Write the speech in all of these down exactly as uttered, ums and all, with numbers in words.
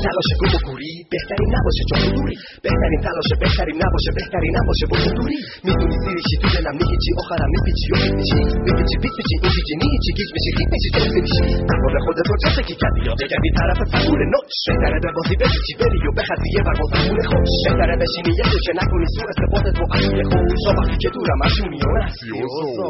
تلاش گم و گوری بهترین نباشه جا دوری، بهترین تلاش بهترین نباشه بهترین نباشه با دوری. میدونی زیریشی تو دلم نیچی آخرم میپیچی و میپیچی میپیچی پیچ پیچی این چیزی نیچی گیج میشی گیج میشی تو میشی اقوال خودت رو چه کی کردی یا بگردی طرف فسور نوش. بهتره به بازی بپیچی بری و بخطی یه بر بازمون خوش. بهتره بشینی یه که نکنی سوء استفاده تو اصلی خوش. وقتی که دورم اشونی و نسی و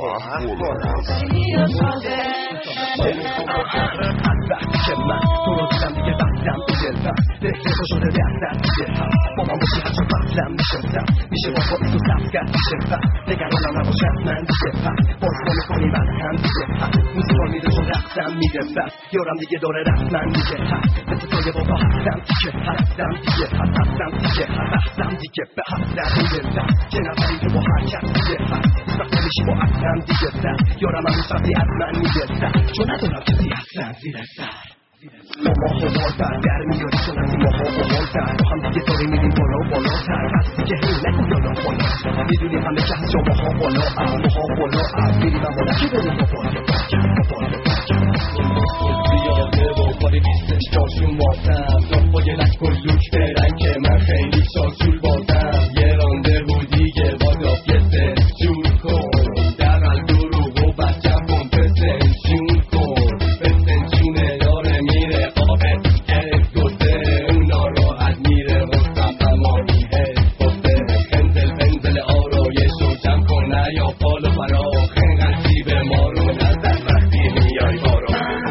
که من تو رو دیدم دیگه بستم تو دلم دلتا شده دستم دیگه هم با من باشی هرچه بستم میشستم میشه با خودی تو سبت کرد میشستم نگرانم نباشد من دیگه هم باز با میکنی من هم دیگه هم موسیقا میده چون رقصم میده بس یارم دیگه داره رقصم میگه هم مثل توی بابا هستم دیگه هستم دیگه هم هستم دیگه هم هستم دیگه به هستم میدلم که نبریم که با هر کس دیگه هم وقتی میشی با هستم دیگه سر یارم هم میشتی از من میگه سر چون ندارم کسی هستم زیر سر ما ما خوال بر در میاری چون از این ماها با مال تر با هم دیگه داری میریم بالا و بالا تر بس دیگه هی نکن یادم بالا میدونی همه که هست جا ماها بالا ام ماها بالا ام میریم هم بالا که بریم با بالا با بالا زیاده با کاری نیستش جاشون بازم نفای نکن لوک برن که من خیلی شاسول بازم یه رانده بودی که با دافیسته جور کن در قلب رو و بچم کن پسنشون کن پسنشونه داره میره قابل گرد گسته اونا راحت میره مستم تمامی هست گسته خنزل بنزل آرایش رو جمع کن یا پال و برا خنگلتی به ما رو نزد وقتی میای بارو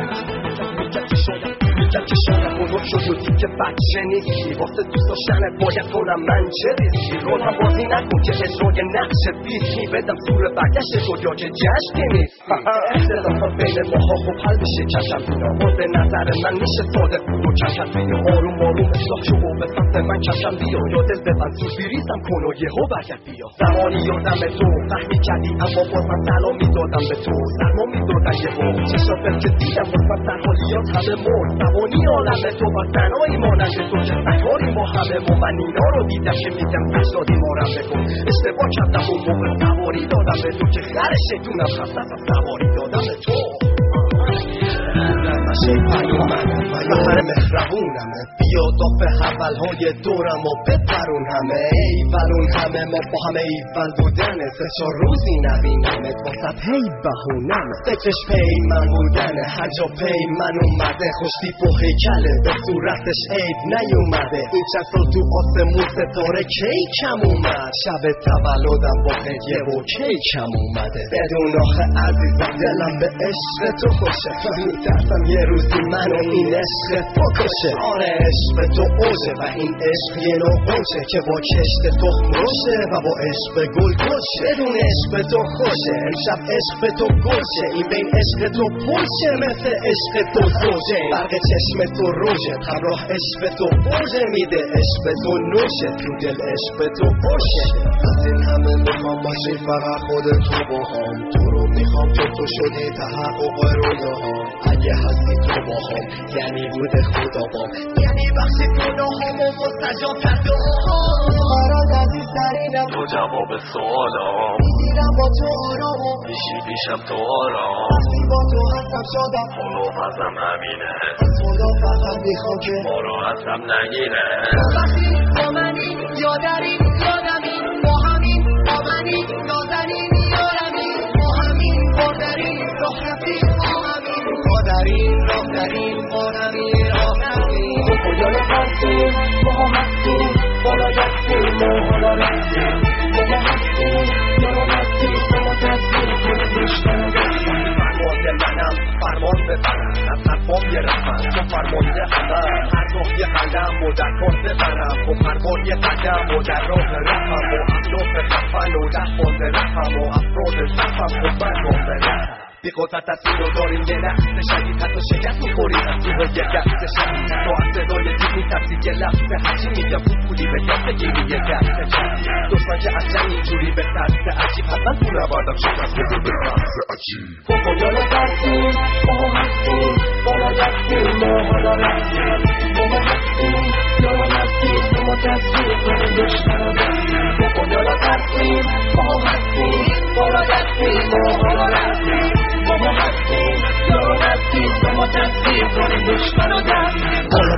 میگم که شاید بزرگ شد و دید که بچه نیستی واسه دوست داشتنت باید کنم من چه ریسکی رول هم بازی نکن که اجرای نقش بیستی بدم سور برگشت تو یا که جشنی نیست اختلافات بین ماها خب حل بشه کم کم بینا و به نظر من میشه ساده بود و کم کم بیا آروم آروم اصلاح شو و به سمت من کم کم بیا یا دل ببند زود بریزم کن و یهو برگرد بیا زمانی یادم تو فهمی کردی اما باز من سلام میدادم به تو سلام میدادم یهو چشاتت که دیدم باز من در حالیات همه مرد زبانی عالم تو و تنهایی مانند تو که سکاری ما همه و من اینا رو دیدم که میگم تشدادی مارم بکن اشتباه کردم اون موقع سواری دادم به تو که خرشه دونم خستم از سواری دادم به تو نشه پیومنم بهر مهربونمه بیا دافه حولهای دورم و بپرون همه ایولون همه ما با همه ایول بودنه سه چار روزی نبینمت واسط هی بهونمه فکرش پی من بودنه هر جا پی من اومده خوشتیپ و هیکله به صورتش عیب نیومده این چند سال تو آسمون ستاره کی کم اومد شب تولدم با هدیه و کی کم اومده بدون آخه عزیزم دلم به عشق تو خوشه میترسم یه روزی منو این عشق بکشه آره عشق تو اوجه و این عشق یه نوع اوجه که با کشت تخم روشه و با عشق گل کشه بدون عشق تو خوشه امشب عشق تو گوشه این بین عشق تو پوشه مثل عشق تو زوجه برق چشم تو روشه همراه عشق تو برجه میده عشق تو نوشه تو دل عشق تو باشه از این همه میخوام باشی فقط خودت تو با هم تو رو میخوام که تو شدی تحقق رویاها اگه هستی تو با هم یعنی بود خدا بام یعنی بخشی گناهام و مستجاب کرد دعاهام مراد عزیزترینم تو جواب سوالام میگیرم با تو آرامم میشی پیشم تو آرام وقتی با تو هستم شادم حالا ازم همینه از خدا فقط میخوام که ما رو ازم نگیره وقتی با منی یادرین یادمین با همین با منی نازنین یارمین با همین باردرین راه رفتیم با همین باردرین راه درین بارمین راه رفتیم تو کجا نفرسیم با هم هستیم بالا دستیم ما حالا رفتیم با ما هستیم یارو هستیم با ما دستیم کنیم دشتن دستیم فرمان منم فرمان ببرم از حرفام یه رفت تو فرمانده همه هر راه یه قدم و در کار ببرم و فرمان یه قدم و در راه رفم و اخلاق خفن و ده بانده رفم و افراد صفم و برمان برم بی قدرت از این رو داریم یه لحظه شدید حتی شکست میخوریم از روح یه دسته شدید تو از صدای دید میترسی یه لحظه هرچی میگم بود پولی به دست بگیری یه دسته شدید دوستان که اصلا اینجوری به ترس عجیب حتما تو نبردم شکست بده به ترس عجیب تو کجا نفرسیم با هم هستیم بالا دستیم ما حالا رفتیم با ما هستیم یارو هستیم با ما دستیم کنیم دشتن و دستیم تو کجا نفرسیم با هم هستیم بالا دستیم ما حالا رفتیم با ما هستیم یارو هستیم با ما دستیم کنیم دشتن و دستیم حالا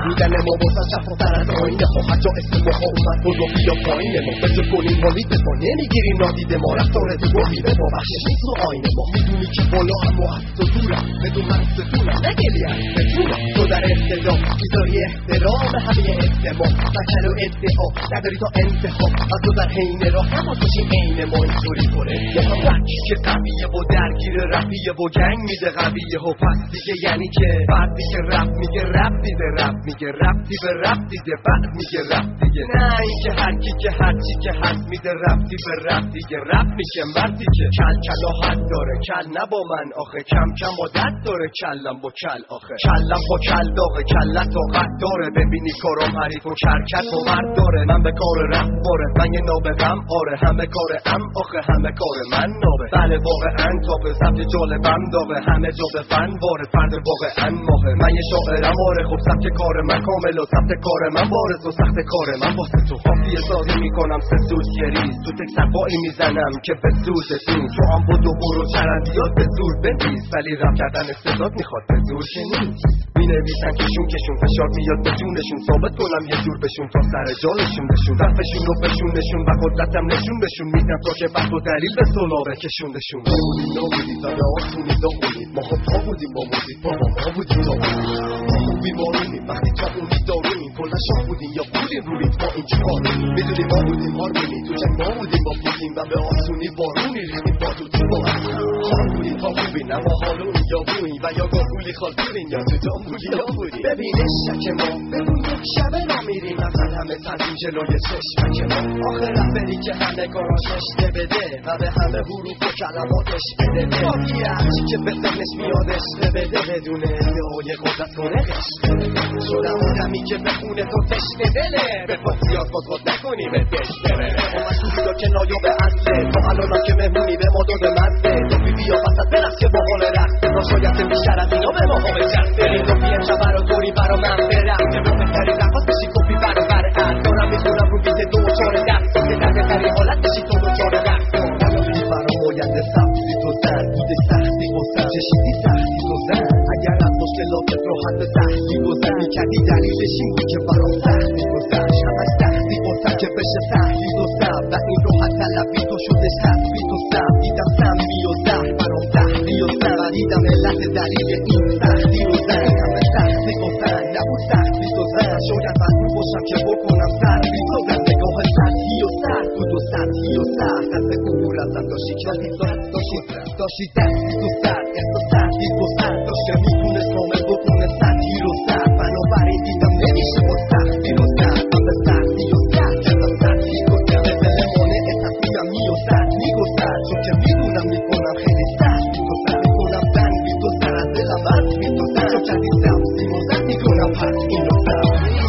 بودن ما بازم شفافتر از آینه ها حتی اسم ما ها اومد بزا بیا پایین ما بجا کنیم حالیت ما نمیگیری نادیده ما رفتارت گفیده با بخشش نیست و آینه ما میدونی که بالا هم و هست و دورم بدون من ستونم نگلی هست بتونم تو در ابتدا بیزاری احترام همه احتمام مکن و ادعا نداری تا انتها از تو در حین راه نما توشیم عین ما اینطوری کنه ما هم رکی که قویه و درگیر رفیه و گنگ میده قویه و پس دیگه یعنی که فردی که رپ میگه رپ دیده رپ میگه رپتی به رپ دیده بعد میگه رپ دیگه نه این که هر کی که هر چی که هست میده رپتی به رپ دیگه رپ میشه مردی که کل کل و حد داره کل نه با من آخه کم کم با دد داره کلم با کل آخه کلم با کل داغه کلت و قد داره ببینی کارم حریف و کرکت و مرد داره من به کار رپ باره من یه نابغم آره همه کار ام آخه همه کار من نابه بله واقعا تابه سبت جالبم داغه همه جا به فن واره فرد واقعا ماهه من یه شاعرم آره خب سبت کار من کامل و سبت کار من بارز و سخت کار من واسه تو خافیه سازی میکنم سه سوز گریز تو تک سبایی میزنم که به سوز دین تو هم بود و برو چرندیات به زور بنویس ولی رپ کردن استعداد میخواد به زور که نیست می نویسن کشون کشون فشار میاد به جونشون ثابت کنم یه جور بشون تا سر جالشون بشون رفشون رو بشونشون و قدرتم نشون بشون میدم تا که وقت و دلیل به سلابه کشوندشون نبودیم نبودیم و به آسونی داغونیم ما خب تا بودیم با موزیک بابا ما بودیم داغونیم ما خوبی مارونیم وقتی تا اونی دارونیم کلا شاه بودیم یا بودیم رویت ما این چهارونیم میدونیم ما بودیم هارمونی تو جنگ ما بودیم با بودیم و به آسونی بارونی ریختیم با تو تو با خال بودیم تا خوبی نه ما حالونی یا بوییم و یا گاهولی خالدوریم یا تو جامبولی یا بودیم ببینش شک ما بدون یک شبه را میریم اصلا همه تنظیم جلوی چشمک ما آخر رفری که همه کاراش اشته بده و به همه حروف و کلماتش بده باقی هرچی که به ذهنش میاد اشته بده بدون ادعای قدرت کنه قشته شدم آدمی که بخونه تو تشته دله به پا زیاد باز خود نکنی به دشته بره اومد تو بیدا که نایاب اصله تو الان که مهمونی به ما داده مزده تو بی بیا وسط برست که با حال رخته ناشاید بیشتر از اینا به ما ها بجسته این تو بیم شب برا توری برا من برم که با بهتری رفت بشی کپی برا برعن دارم میتونم رو بیت دو چار دست که درده تری حالت بشی تو دو چار دست بی برا باید سبزی تو زن بوده سختی و سن چشیدی سختی تو زن اگر از مشکلاتت راحت به سختی و زن میکردی دلیلش این بود که برام سختی و زن همش سختی و سن که بشه سختی و سن و این راحت طلبی تو شدش حسبی تو سن دیدم سمی و زن برام سختی و سن و دیدم علت دلیل این سختی و زن همه سختی و زن نبود سختی تو زن شاید مجبور باشم که بکنم سختی تو زن نگاه سختی و سر بود و سختی و سر دست امور ازم داشتی کردی داشتی داشتی دستی تو سر احساس سختی تو سر داشته میتونست کامل بکنه سختی رو سر بنابراین دیدم نمیشه با سختی رو سر من به سختی و سر کردم سختی و سر به دلمانه تصمیمم میو سر میگو سر چون که میدونم میکنم خیلی سختی تو سر میکنم زن بی تو سر از دلم از بی تو سر چون کردی سبزی و زن میکنم پس این رو سر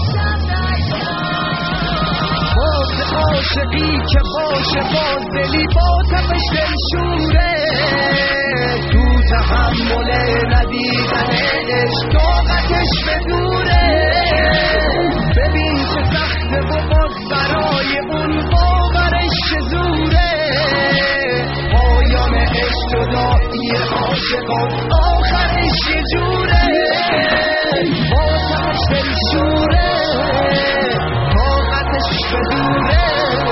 عاشقی که باشه باز دلی با تپش دل شوره تو تحمل ندیدن عشق طاقتش بدوره ببین چه سخته و باز برای اون باورش چه زوره پایان عشق جدایی عاشقان آخرش یه جوره با تپش دل شوره طاقتش بدوره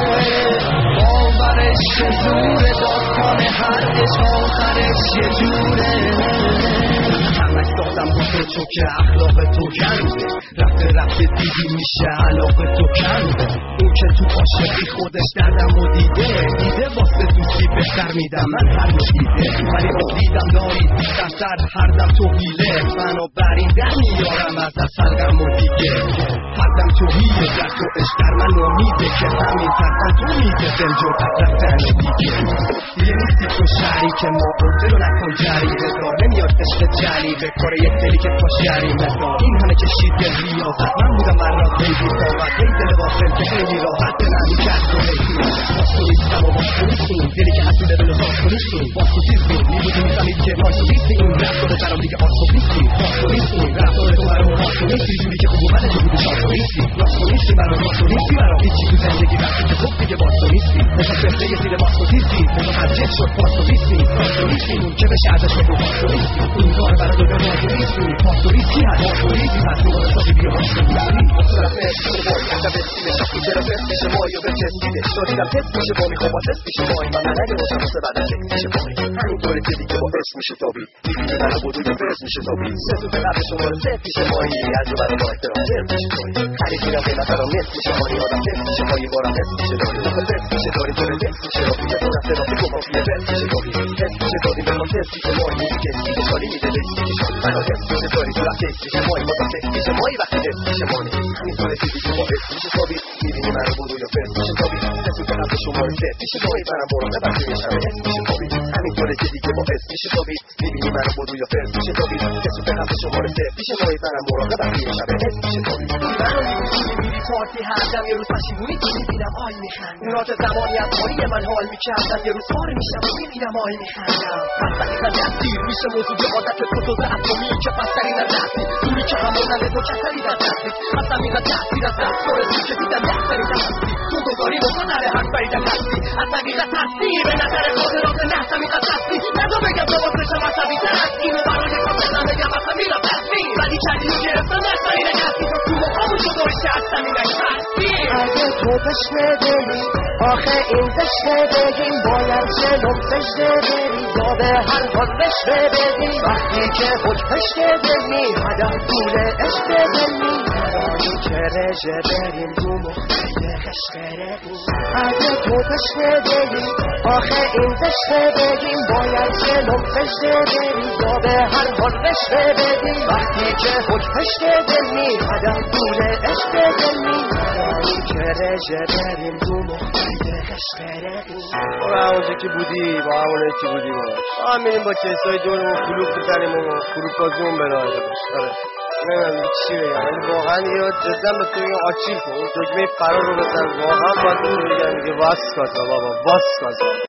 چه زوره داستان هر عشق آخرش یه جوره همش دادم با تو چون که اخلاق تو کنده رفته رفته دیدی میشه علاقه تو کنده اون که تو عاشقی خودش دردم و دیده دیده واسه دوستی بهتر میدم من هر دیده ولی با دیدم داری در سر هر دم تو بیله بنابراین در میارم از اصل غم و دیگه هر دم تو هیه در تو عشق در من امیده که همین ترسم تو میده دل جرأت رفتن دیگه دیگه نیستی تو شهری که ما عرضه رو نکن جری هزار نمیاد عشق جری به کار یک دلی که پاش جریمه دار این همه کشید دل ریاضت من بودم من را بیدی طاقت ای دل واسم که خیلی راحت دلم میکرد تو نیستی باز تو نیستم و باز تو نیستیم دلی که حتی دل و باز تو نیستیم باز تو چیزیم میبودی میفهمید که باز تو نیستی این رفت داره برام دیگه آز تو نیستی باز تو نیستی رفت داره تو برام باز تو نیستی جوری که خوب اومده جو بودی شاد تو نیستی نیستی راست تو نیستی برام راست تو نیستی برام هیچی تو زندگی وقتی که خوب دیگه باز تو نیستی نشان فرده یه زیر باز تو نیستی نشان هر جد شد باز تو نیستی راست تو نیستی اون که بشه ازش بگو باز تو نیستی اون کار برای دو به تو نیستی باز تو نیستی هر باز تو نیستی پس تو باز تو بیا باز تو نیستی طرف نشتی بای حتی بسیده شخصی چرا بس میشه مایی و بچسبیده شدیدم تست میشه با میخوام با تست میشه مایی من نگه باشم واسه بعدم چک میشه مایی همینطوره که دیگه با اسم میشه تابی میبینی من بودو یا فرس میشه تابی سه تو به قبل شما رو سفت میشه مایی از رو برای با احترام فرد میشه مایی خرید میرم قیمت برام نصف میشه مایی آدم تست میشه مایی بارم نصف میشه داری نقل تست میشه داری تو به تست میشه رافی یه دو رفته رافی گم رافی فرس میشه تابی تست میشه دادیم بخوام تست میشه مایی میگه دیگه شالی میده لیستی که شالی منو تست میشه داری تو رفت تست میشه مایی بازم تست میشه مایی وقتی تست میشه مایی همینطوره که دیگه با اسم میشه تابی میبینی من بودو یا فرس میشه تابی سه تو به قبل شما رو سفت میشه مایی برم بارم نبرده میشه اسم میشه تابی همینطوره که دیگه با اسم میشه تابی میبینی من بودو یا فرس میشه تابی سه تو به قبل شما رو سفت میشه مایی برم بارم نبرده میشه اسم میشه تابی منو میبینی میری پارتی هر دم یه روز پشیمونی تو میبینم آی میخندم نورات زمانی از مایی من حال میکردم یه روز کار میشم و میبینم آی میخندم پس دقیقا دستیر میشه موضوع عادت فتوز اتمی که پستری در دستی دوری که همون نده تو کسری در دستی اصلا میزد تاثیر از رفتار تو که دیدم دستری در دستی تو دوزاری بکن نره حق بری در دستی از دقیقا تصویر به نظر خاطرات نحسمی در دستی ندا بگم تو باز بشم عصبی تر از اینو برای تو بزن بگم اصلا میرم دستی ولی کردی رو گرفتم نستری نگستی تو تو مقامو شدوش که اصلا میرم دستی اگه تو تشنه دلی آخه این تشنه بگیم باید جلوم تشنه بری یا به هر حال رشته بدیم وقتی که خود پشته دلی هدف طول عشق دلی ندانی که رژه بریم رو مخیه خشقره بود اگه تو تشنه دلی آخه این تشنه بگیم باید جلوم تشنه بری یا به هر حال رشته بدیم وقتی که خود پشته دلی هدف طول عشق دلی ندانی که رژه بریم رو مخیه خشقره بود برو همونجا که بودی با همونه که بودی باش با هم میریم با کسای دورمون کلوب بزنیم و کلوب بازیمون برای باش آره نمیدونم چی بگم ولی واقعا دیگه جدا به تو میگم آچیل کن اون دکمه فرار رو بزن واقعا باید اون رو بگم دیگه واس کازا بابا واس کازا